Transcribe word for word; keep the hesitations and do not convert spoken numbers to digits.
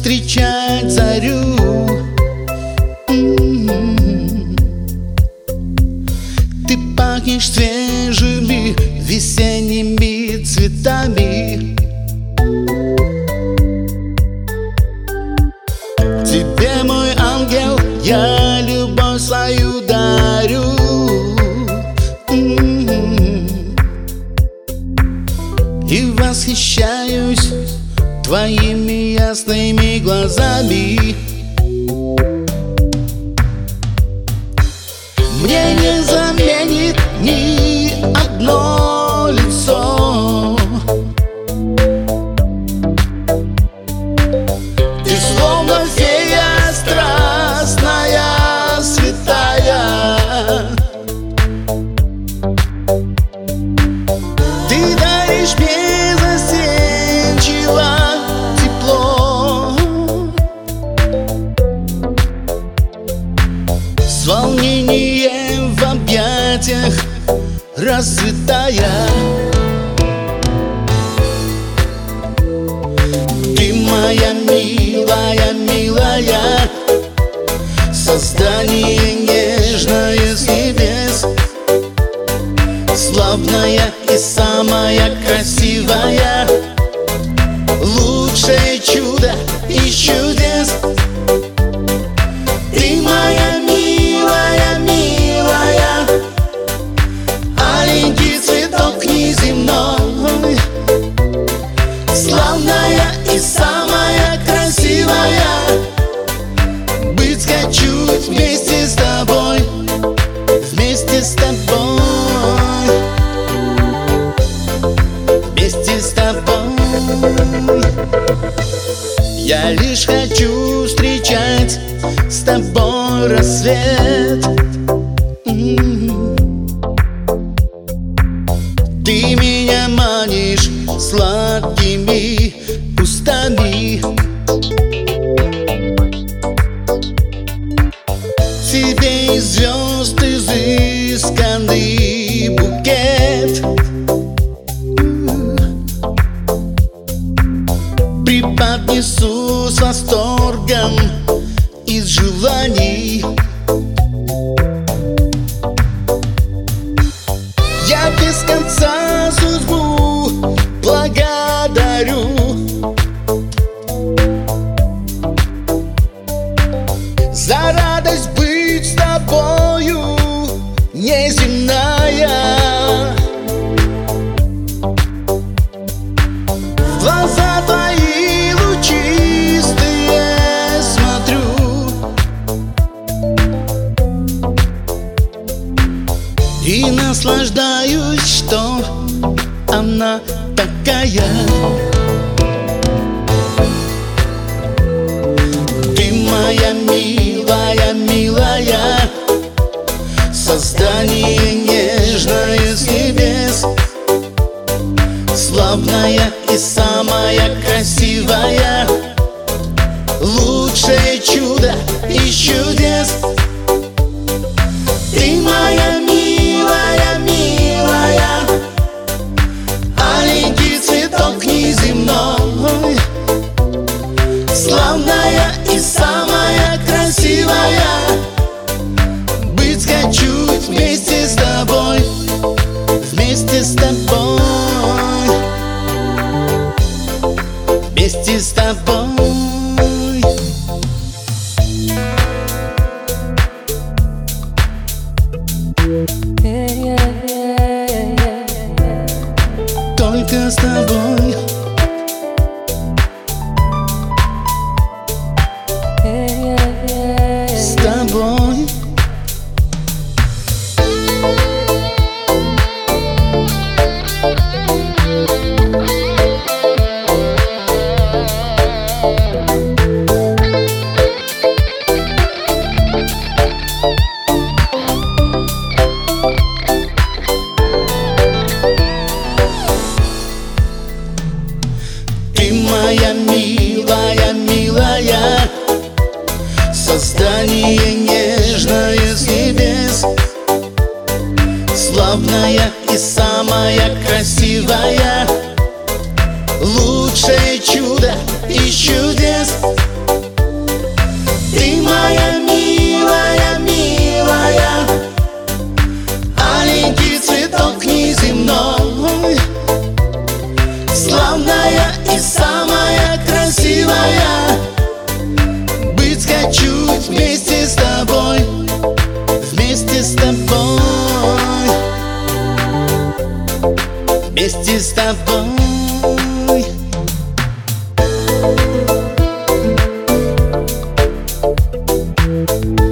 встречать зарю. Ты пахнешь свежими весенними цветами. Тебе, мой ангел, я любовь свою дарю. И восхищаюсь твоими ясными глазами. Мне не заменит ни одно лицо. Ты словно фея страстная, святая. Ты даришь безостенчиво тепло, с волнением в объятиях расцветая. Ты моя милая, милая, создание нежное с небес, славная и самая красивая, лучшее чудо из чудес. Ты моя милая, милая, аленький цветок неземной, славная и самая красивая. Быть хочу вместе с тобой, вместе с тобой, вместе с тобой. Я лишь хочу встречать с тобой рассвет. Ты меня манишь сладкими устами. Тебе из звезд изысканный букет преподнесу с восторгом из желаний. Я без конца судьбу благодарю за радость быть с тобою неземная. В глаза твои лучистые смотрю, и наслаждаюсь, что она такая. Ты моя милая, милая, создание нежное с небес, славная и самая красивая, лучшее чудо из чудес. Ты моя милая, милая, аленький цветок неземной, славная и самая красивая. Быть хочу вместе с тобой, вместе с тобой, вместе с тобой. Только с тобой. С тобой. вместе с тобой. Thank